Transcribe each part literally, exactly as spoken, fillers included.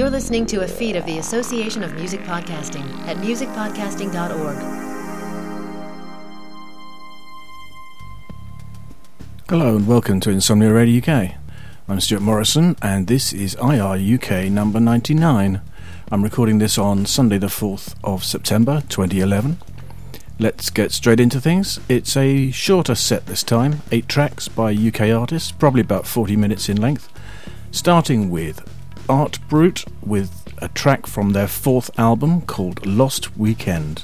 You're listening to a feed of the Association of Music Podcasting at music podcasting dot org. Hello and welcome to Insomnia Radio U K. I'm Stuart Morrison and this is I R U K number ninety-nine. I'm recording this on Sunday the fourth of September twenty eleven. Let's get straight into things. It's a shorter set this time, eight tracks by U K artists, probably about forty minutes in length, starting with Art Brut with a track from their fourth album called Lost Weekend.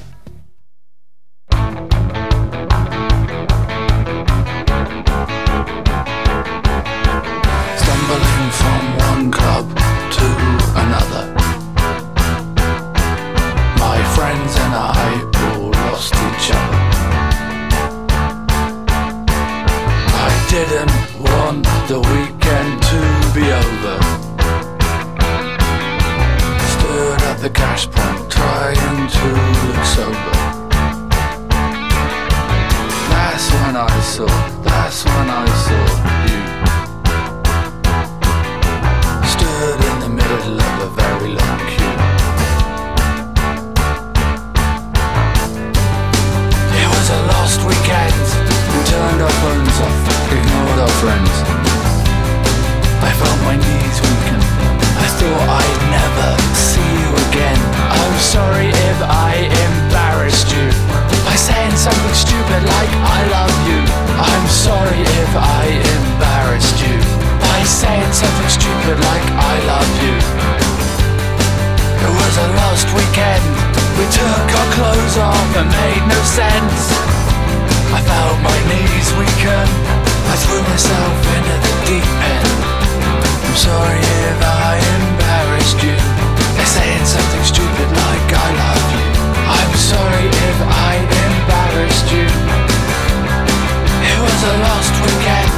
Stumbling from one club to another, my friends and I all lost each other. I didn't want the weekend to be over. Stood at the cash point trying to look sober. That's when I saw, that's when I saw you. Stood in the middle of a very long queue. It was a lost weekend. We turned our phones off, ignored our friends. I felt my knees weaken. I thought I'd never see you again. I'm sorry if I embarrassed you by saying something stupid like I love you. I'm sorry if I embarrassed you by saying something stupid like I love you. It was a lost weekend. We took our clothes off and made no sense. I felt my knees weaken. I threw myself into the deep end. I'm sorry if I embarrassed you by saying something stupid like I love you. I'm sorry if I embarrassed you. It was a lost weekend.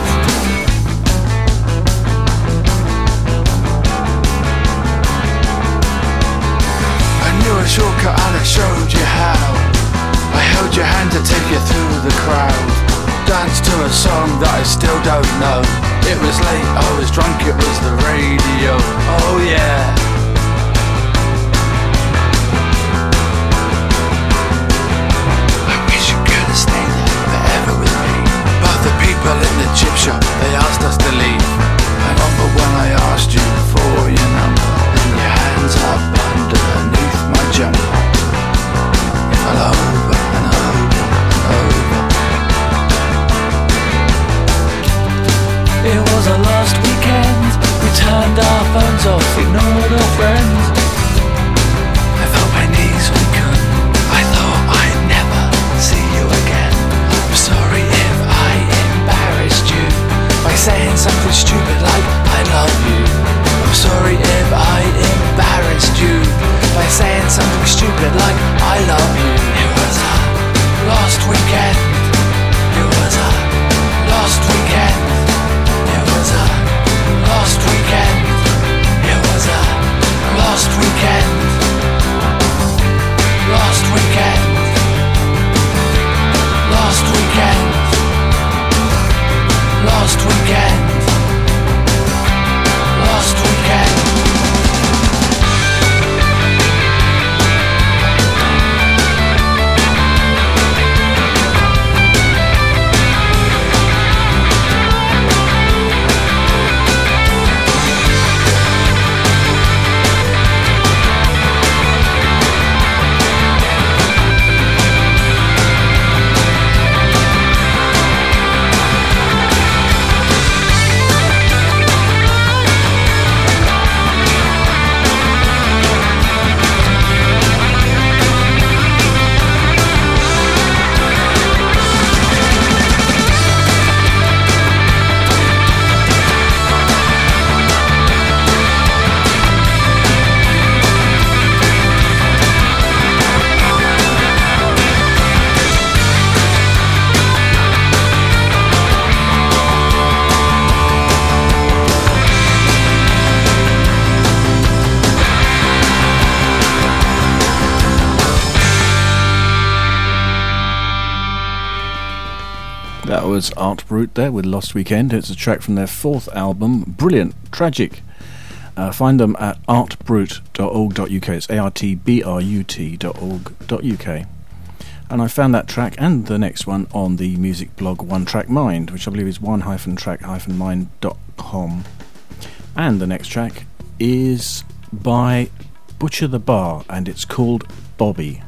I knew a shortcut and I showed you how. I held your hand to take you through the crowd. Danced to a song that I still don't know. It was late, I was drunk, it was the radio. Oh yeah. I wish you could have stayed there forever with me. But the people in the chip shop, they asked us to leave. I remember when I asked you for your number, and your hands up underneath my jumper. It fell over and over and over. It was a lost weekend. We turned our phones off, ignored our friends. I felt my knees weaken. I thought I'd never see you again. I'm sorry if I embarrassed you by saying something stupid like I love you. I'm sorry if I embarrassed you by saying something stupid like I love you. It was a lost weekend. It was a lost weekend. It was a lost weekend. It was a lost weekend. Lost weekend. Lost weekend. Lost weekend. Lost weekend. That was Art Brut there with Lost Weekend. It's a track from their fourth album, Brilliant, Tragic. Uh, find them at art brut dot org dot U K. It's A R T B R U T dot org dot U K. And I found that track and the next one on the music blog One Track Mind, which I believe is one track mind dot com. And the next track is by Butcher the Bar, and it's called Bobby.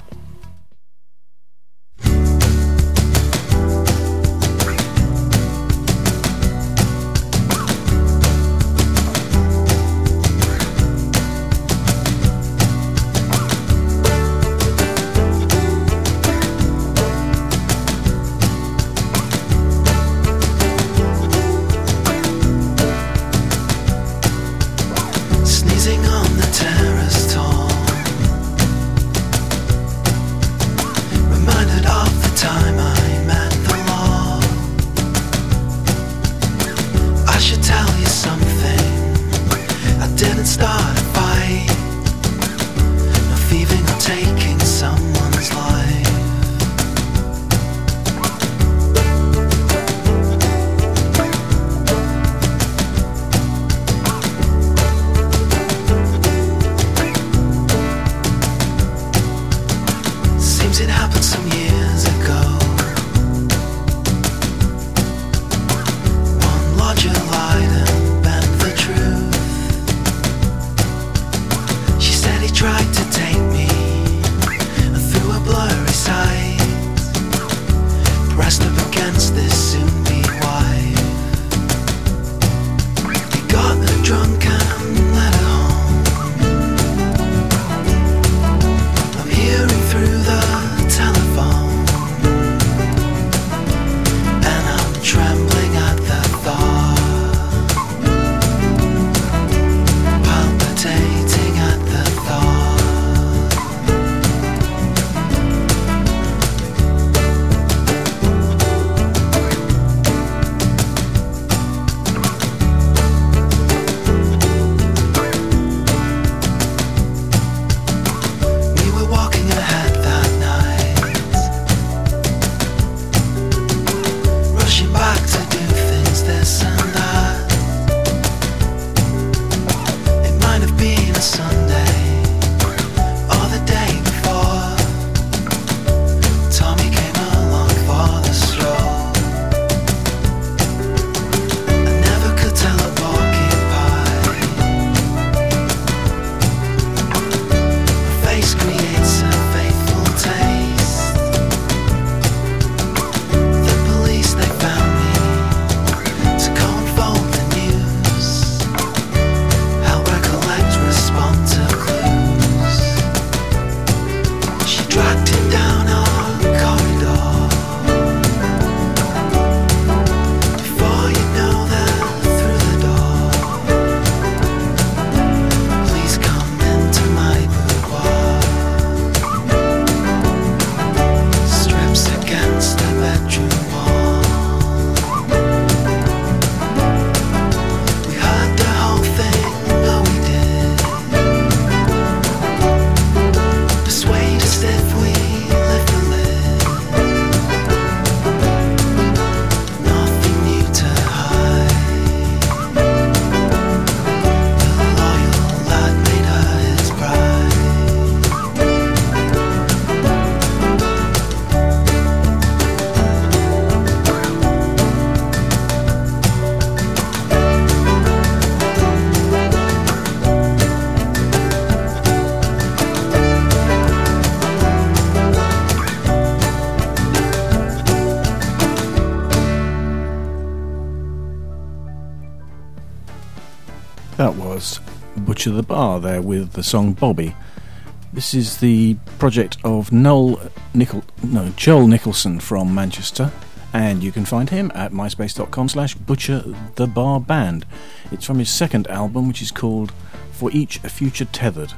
That was Butcher the Bar there with the song Bobby. This is the project of Noel Nichol, no, Joel Nicholson from Manchester, and you can find him at myspace.com slash Butcher the Bar Band. It's from his second album, which is called For Each a Future Tethered.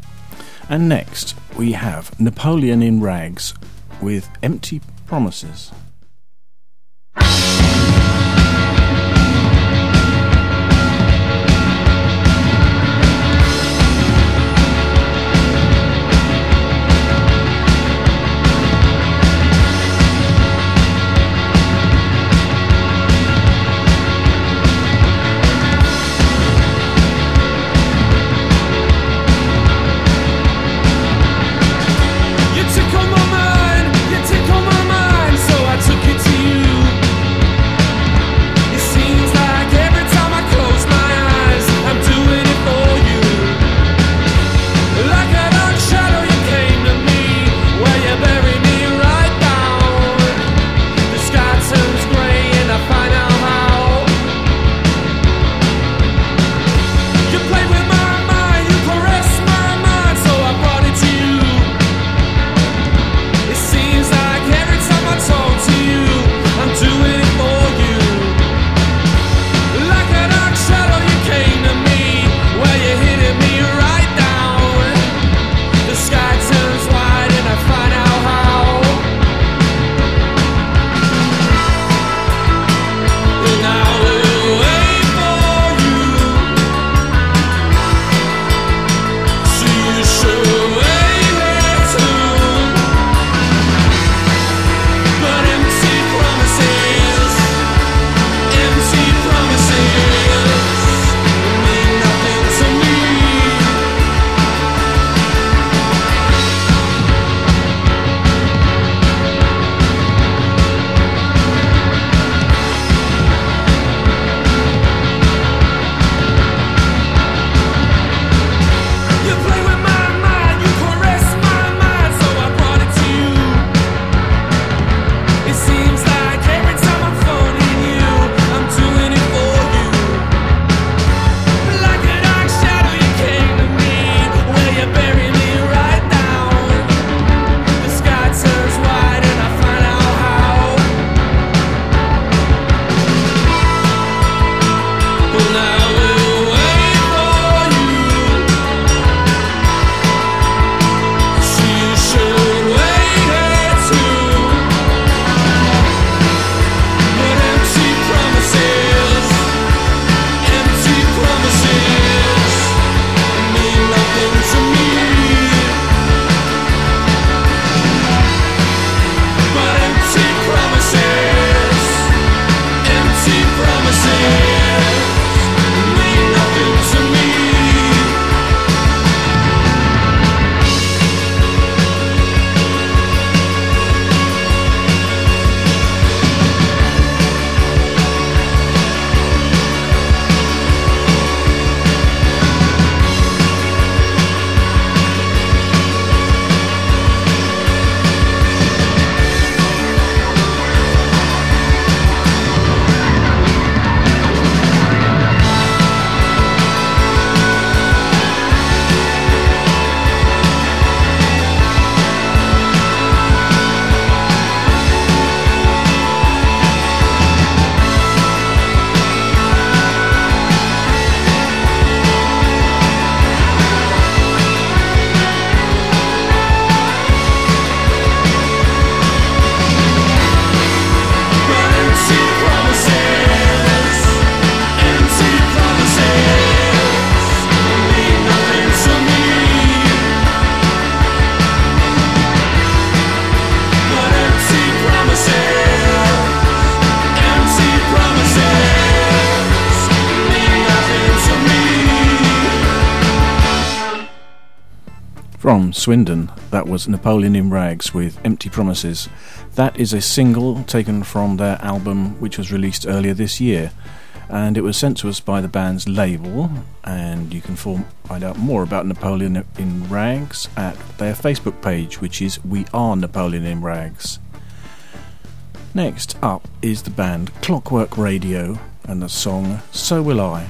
And next we have Napoleon in Rags with Empty Promises. from Swindon. That was Napoleon in Rags with Empty Promises. That is a single taken from their album which was released earlier this year, and it was sent to us by the band's label, and you can form, find out more about Napoleon in Rags at their Facebook page, which is We Are Napoleon in Rags. Next up is the band Clockwork Radio and the song So Will I.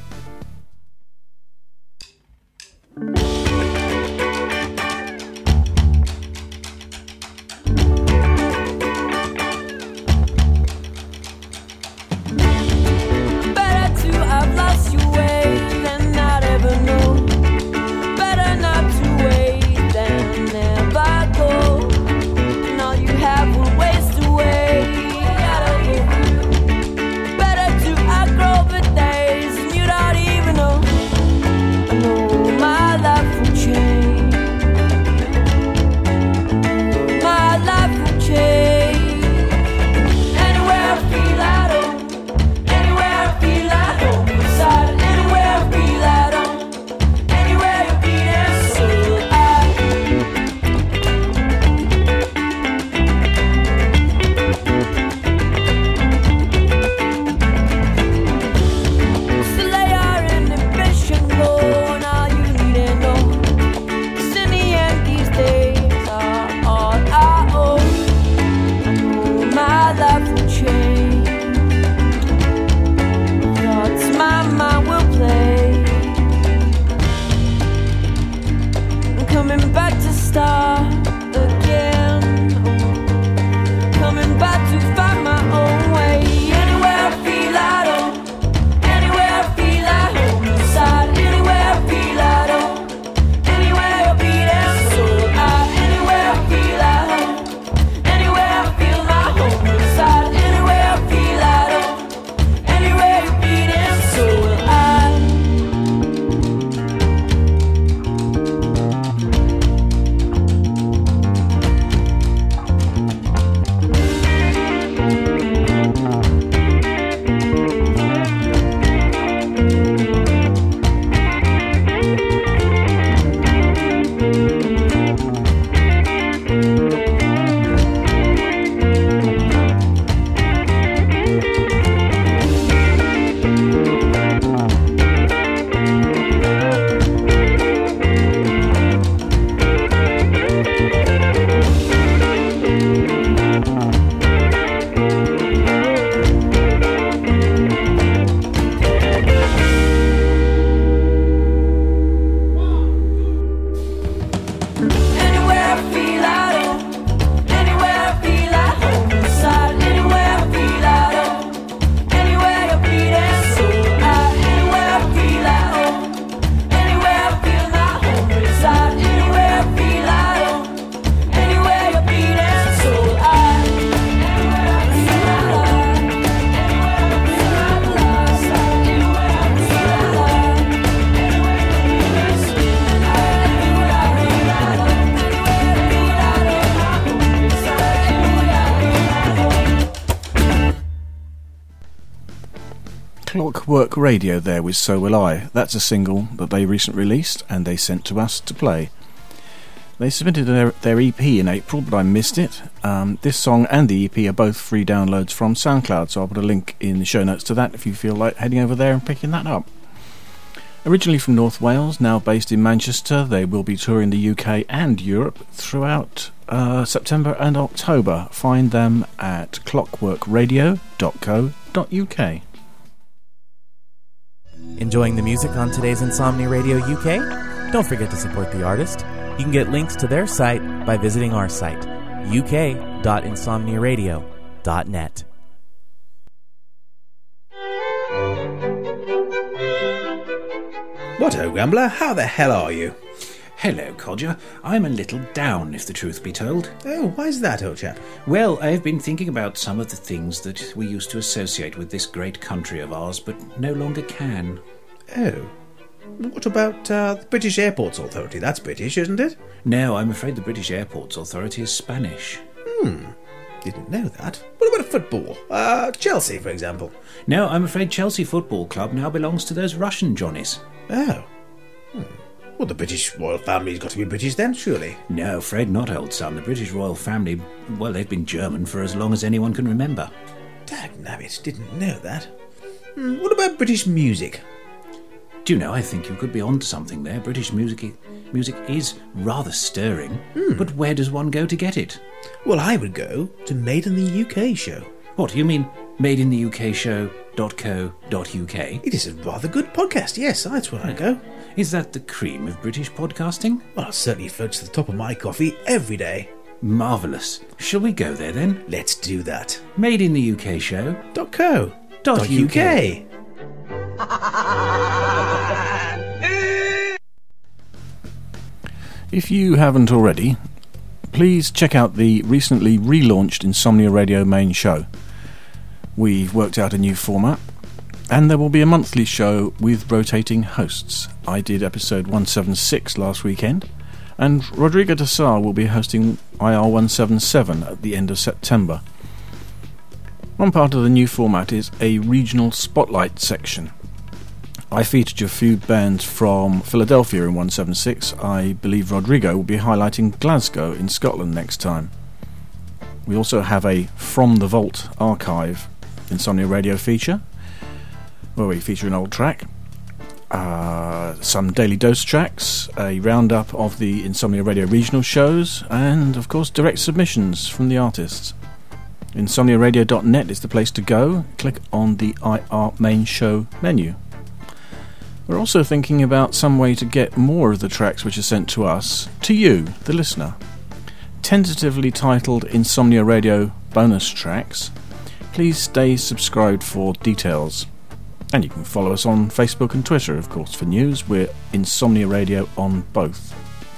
Clockwork Radio there with So Will I. That's a single that they recently released and they sent to us to play. They submitted their, their E P in April, but I missed it. Um, this song and the E P are both free downloads from SoundCloud, so I'll put a link in the show notes to that if you feel like heading over there and picking that up. Originally from North Wales, now based in Manchester, they will be touring the U K and Europe throughout uh, September and October. Find them at clockwork radio dot co dot uk. Enjoying the music on today's Insomnia Radio U K? Don't forget to support the artist. You can get links to their site by visiting our site, u k dot insomnia radio dot net. What ho, Grumbler, how the hell are you? Hello, Codger. I'm a little down, if the truth be told. Oh, why's that, old chap? Well, I've been thinking about some of the things that we used to associate with this great country of ours, but no longer can. Oh. What about uh, the British Airports Authority? That's British, isn't it? No, I'm afraid the British Airports Authority is Spanish. Hmm. Didn't know that. What about football? Uh, Chelsea, for example. No, I'm afraid Chelsea Football Club now belongs to those Russian Johnnies. Oh. Hmm. Well, the British royal family's got to be British then, surely. No, Fred, not old son. The British royal family, well, they've been German for as long as anyone can remember. Dagnabbit, didn't know that. Hmm, what about British music? Do you know, I think you could be onto something there. British music music is rather stirring, Hmm. but where does one go to get it? Well, I would go to Made in the U K show. What, you mean made in the U K show dot co dot U K? It is a rather good podcast, yes, that's where I go. Is that the cream of British podcasting? Well, it certainly floats to the top of my coffee every day. Marvellous. Shall we go there then? Let's do that. Made in the U K show Dot co. dot U K. If you haven't already, please check out the recently relaunched Insomnia Radio main show. We've worked out a new format, and there will be a monthly show with rotating hosts. I did episode one seventy-six last weekend, and Rodrigo de Sá will be hosting I R one seventy-seven at the end of September. One part of the new format is a regional spotlight section. I featured a few bands from Philadelphia in one seventy-six. I believe Rodrigo will be highlighting Glasgow in Scotland next time. We also have a From the Vault archive Insomnia Radio feature, where we feature an old track, uh, some Daily Dose tracks, a roundup of the Insomnia Radio regional shows, and of course direct submissions from the artists. insomnia radio dot net is the place to go. Click on the I R main show menu. We're also thinking about some way to get more of the tracks which are sent to us to you, the listener. Tentatively titled Insomnia Radio bonus tracks. Please stay subscribed for details. And you can follow us on Facebook and Twitter, of course, for news. We're Insomnia Radio on both.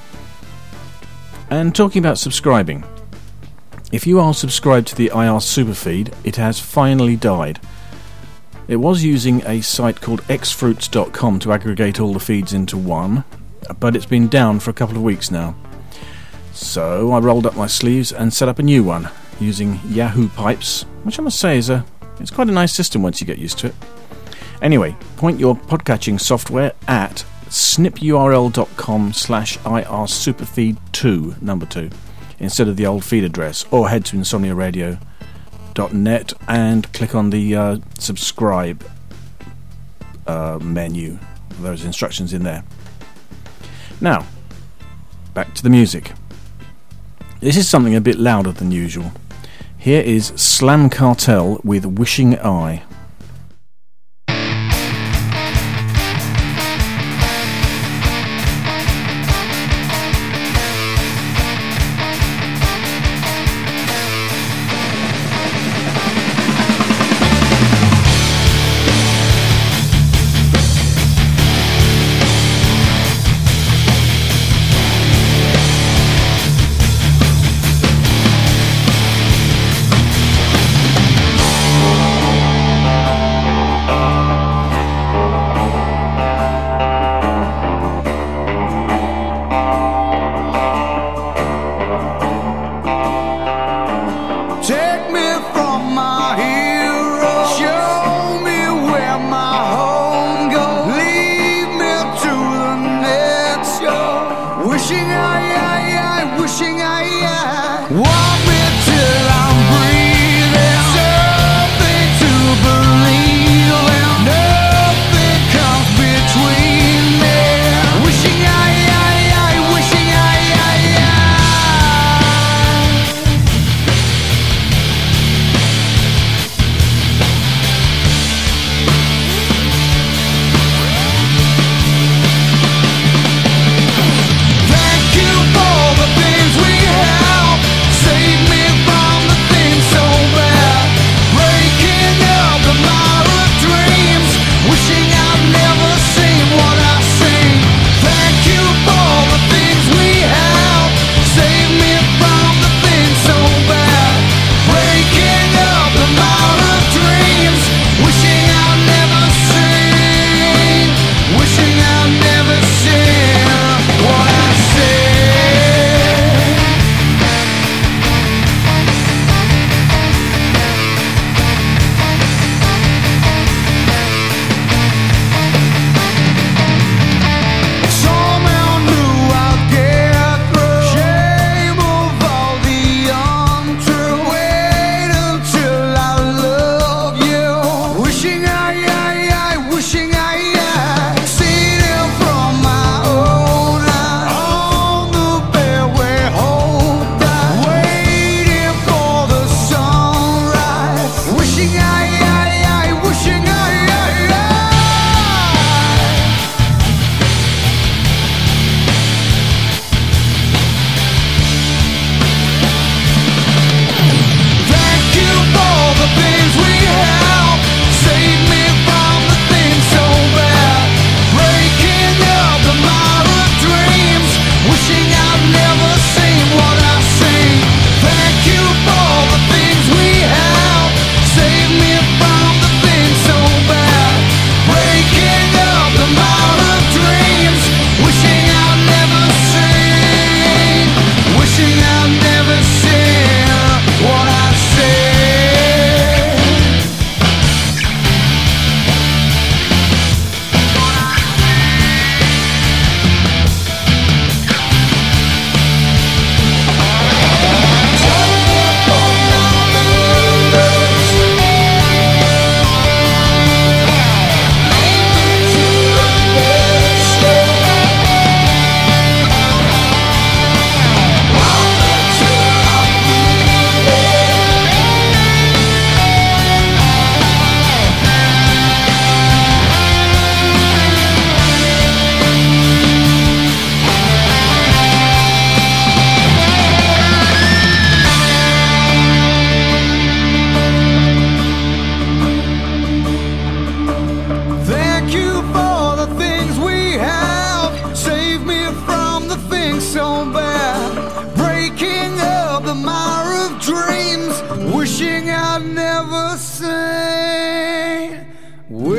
And talking about subscribing, if you are subscribed to the I R Superfeed, it has finally died. It was using a site called x fruits dot com to aggregate all the feeds into one, but it's been down for a couple of weeks now. So I rolled up my sleeves and set up a new one using Yahoo Pipes, which I must say is a it's quite a nice system once you get used to it. Anyway, point your podcatching software at snipurl dot com slash irsuperfeed2, number two, instead of the old feed address, or head to insomnia radio dot net and click on the uh, subscribe uh, menu. Those instructions in there. Now, back to the music. This is something a bit louder than usual. Here is Slam Cartel with Wishing Eye. We'll be right back.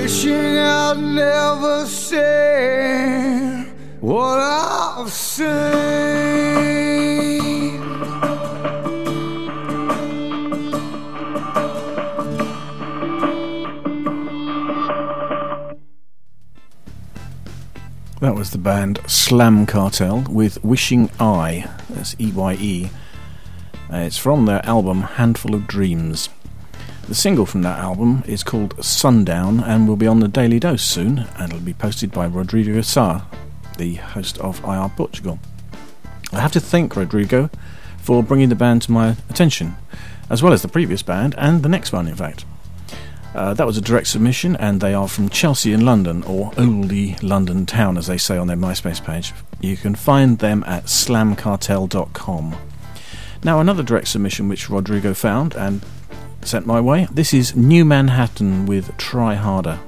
Wishing I'd never seen what I've seen. That was the band Slam Cartel with Wishing I, that's E Y E. Uh, it's from their album Handful of Dreams. The single from that album is called Sundown and will be on the Daily Dose soon, and it'll be posted by Rodrigo Sá, the host of I R Portugal. I have to thank Rodrigo for bringing the band to my attention, as well as the previous band and the next one in fact. Uh, that was a direct submission, and they are from Chelsea in London, or Oldie London Town as they say on their MySpace page. You can find them at slam cartel dot com. Now another direct submission which Rodrigo found and sent my way. This is New Manhattan with Try Harder.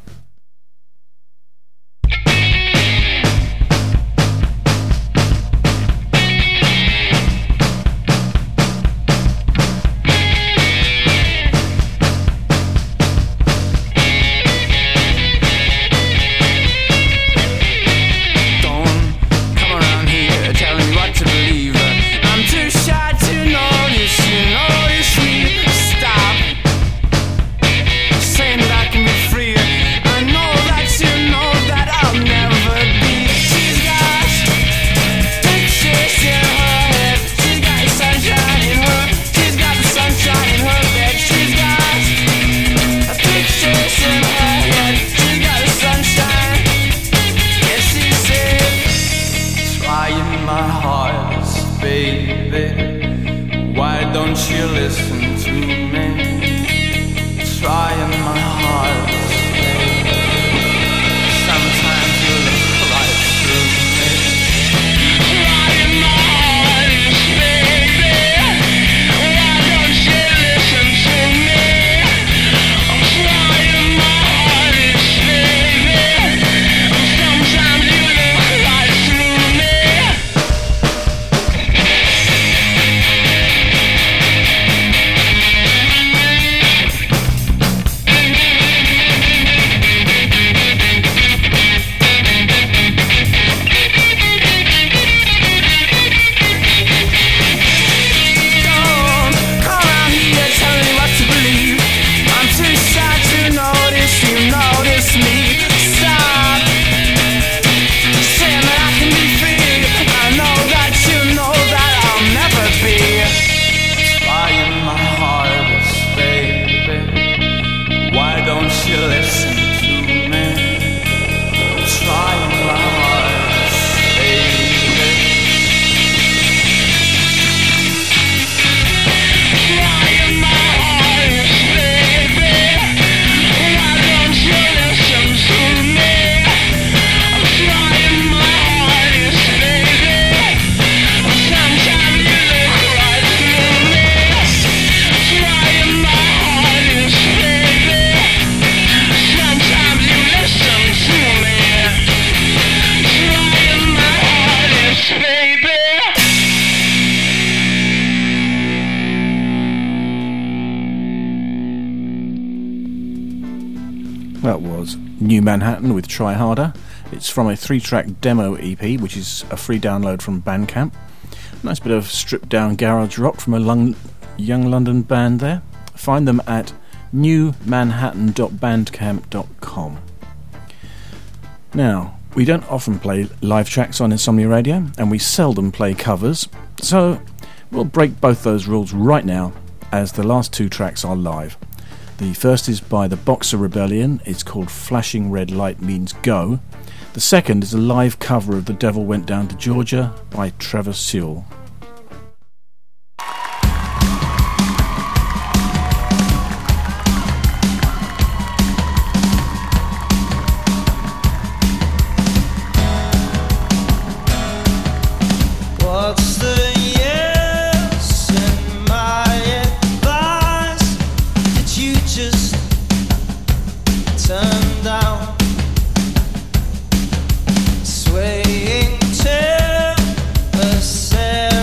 That was New Manhattan with Try Harder. It's from a three-track demo E P, which is a free download from Bandcamp. Nice bit of stripped-down garage rock from a lung- young London band there. Find them at new manhattan dot bandcamp dot com. Now, we don't often play live tracks on Insomnia Radio, and we seldom play covers, so we'll break both those rules right now, as the last two tracks are live. The first is by the Boxer Rebellion. It's called Flashing Red Light Means Go. The second is a live cover of The Devil Went Down to Georgia by Trevor Sewell. What's the yes in my advice? Did you just turn down? Swaying to a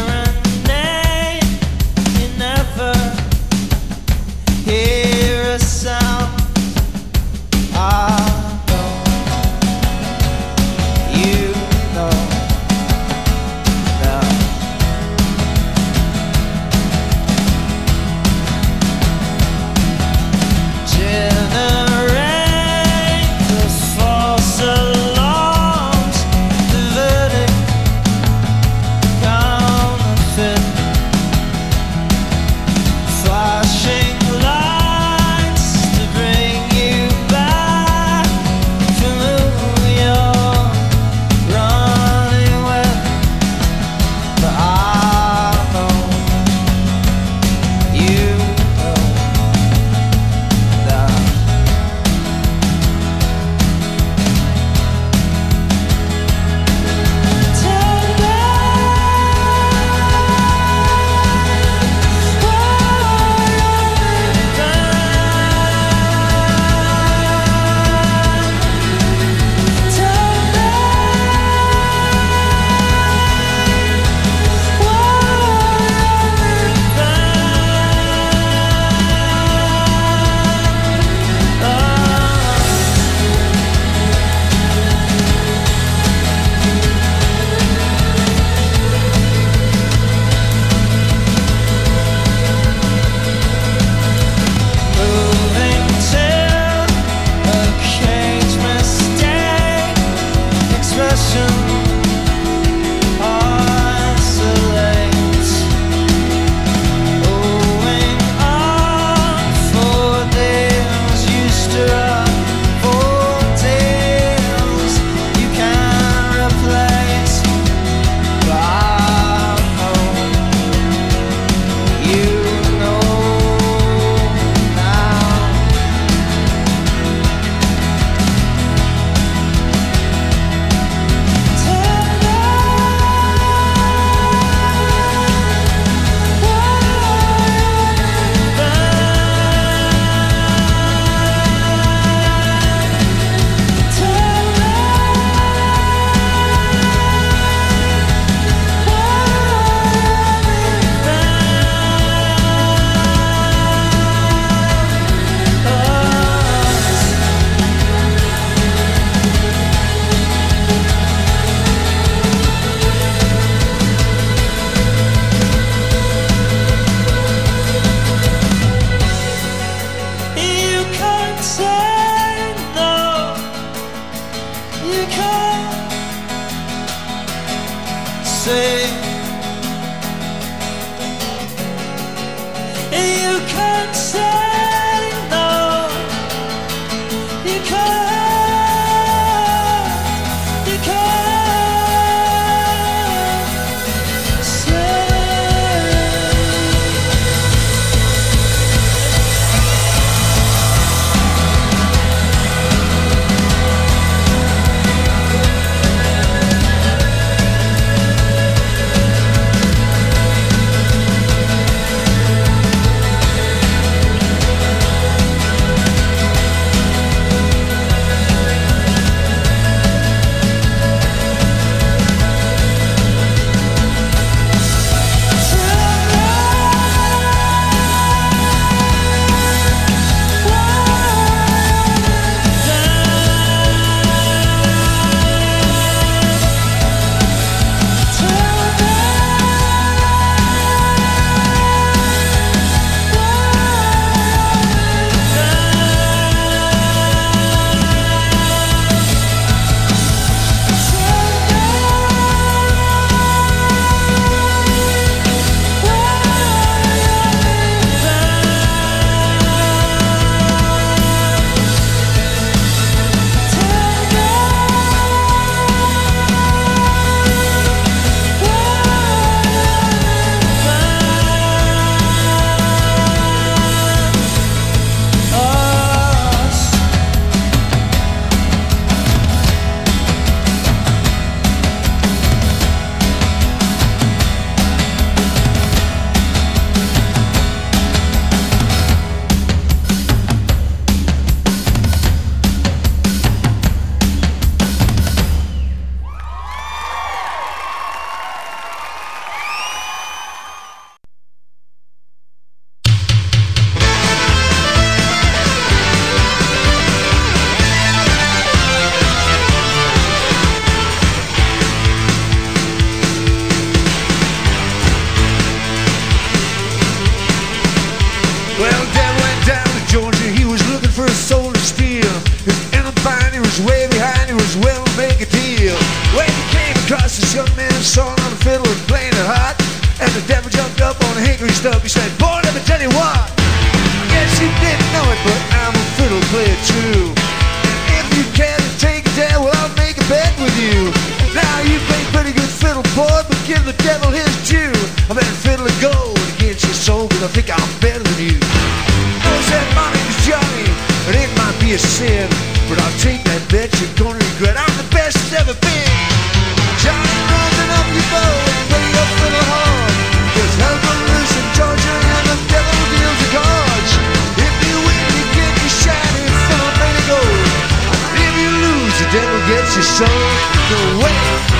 across, this young man sawing on the fiddle and playing it hot. And the devil jumped up on a hickory stump. He said, boy, let me tell you what. I guess you didn't know it, but I'm a fiddle player too. And if you care to take it down, well, I'll make a bet with you. Now you play pretty good fiddle, boy, but give the devil his due. I better fiddle of gold against your soul, cause I think I'm better than you. I said, my name's Johnny, and it might be a sin, but I'll take that bet you're gonna regret. I'm the best that's ever been. Johnny, rounding up your bow and play your fiddle hard. There's hell from loose in Georgia and the devil deals the cards. If you win, you get your shiny fiddle made of gold. If you lose, the devil gets your soul. Go away.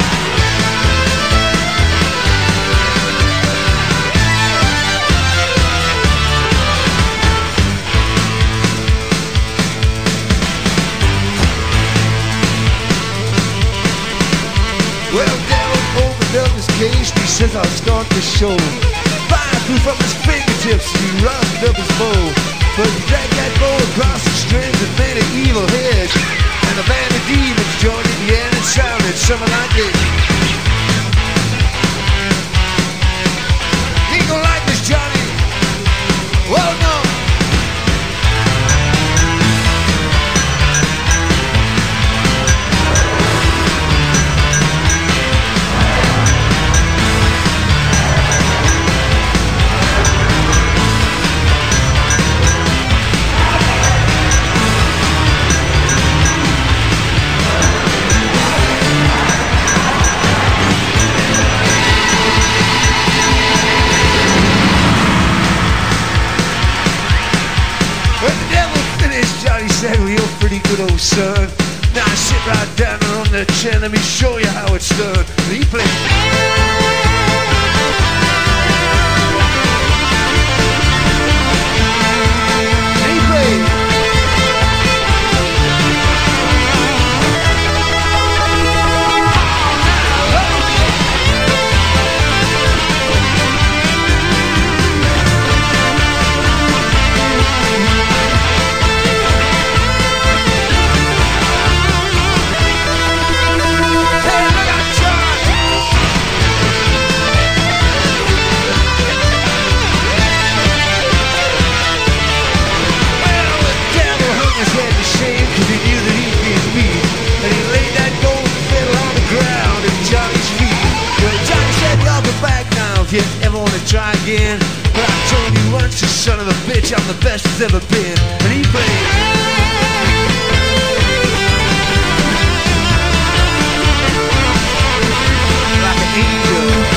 Well, devil opened up his cage and he says, I'll start the show. Fire flew from his fingertips and he rounded up his bow. But he dragged that bow across the strings and made an evil hedge. And a band of demons joined in the end and sounded something like this. You ain't gonna like this, Johnny. Well, no. Said, well, you're pretty good, old son. Now sit right down on the chair, let me show you how it's done. He played. He played. If you ever want to try again, but I told you once, you son of a bitch, I'm the best that's ever been. And he played. Like an angel.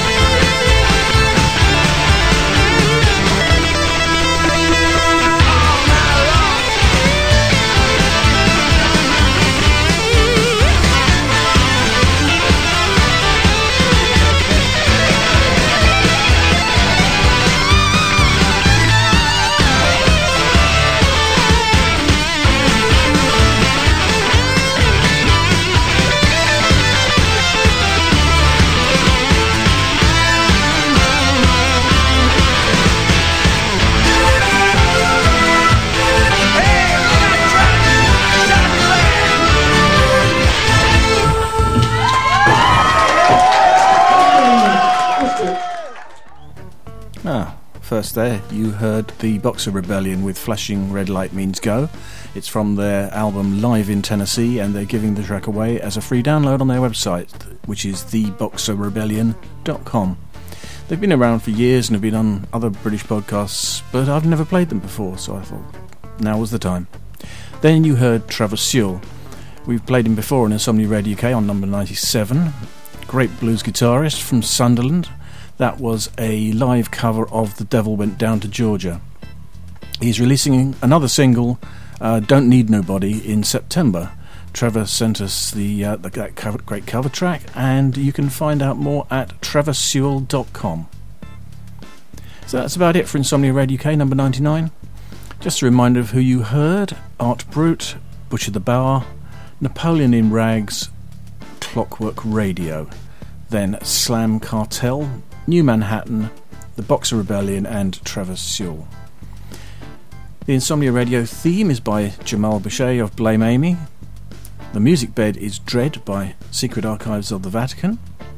First there, you heard the Boxer Rebellion with Flashing Red Light Means Go. It's from their album Live in Tennessee, and they're giving the track away as a free download on their website, which is the boxer rebellion dot com. They've been around for years and have been on other British podcasts, but I've never played them before, so I thought now was the time. Then you heard Trevor Sewell. We've played him before on Insomnia Radio U K on number ninety-seven. Great blues guitarist from Sunderland. That was a live cover of The Devil Went Down to Georgia. He's releasing another single, uh, Don't Need Nobody, in September. Trevor sent us the, uh, the that cover, great cover track, and you can find out more at trevor sewell dot com. So that's about it for Insomnia Radio U K number ninety-nine. Just a reminder of who you heard: Art Brut, Butcher the Bower, Napoleon in Rags, Clockwork Radio, then Slam Cartel, New Manhattan, the Boxer Rebellion, and Trevor Sewell. The Insomnia Radio theme is by Jamal Boucher of Blame Amy. The music bed is Dread by Secret Archives of the Vatican.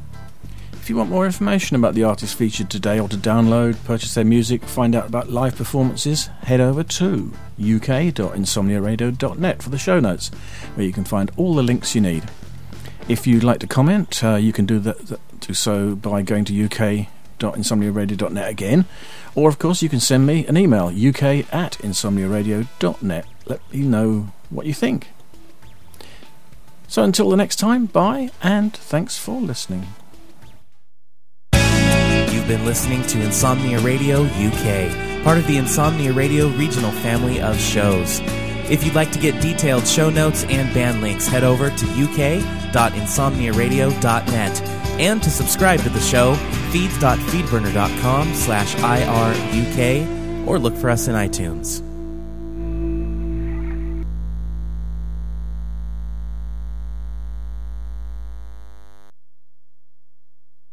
If you want more information about the artists featured today, or to download, purchase their music, find out about live performances, head over to u k dot insomnia radio dot net for the show notes, where you can find all the links you need. If you'd like to comment, uh, you can do that, that, do so by going to u k dot insomnia radio dot net again, or of course you can send me an email, u k at insomnia radio dot net. Let me know what you think. So until the next time, bye, and thanks for listening. You've been listening to Insomnia Radio U K, part of the Insomnia Radio regional family of shows. If you'd like to get detailed show notes and band links, head over to u k dot insomnia radio dot net. And to subscribe to the show, feeds dot feedburner dot com slash I R U K, or look for us in iTunes.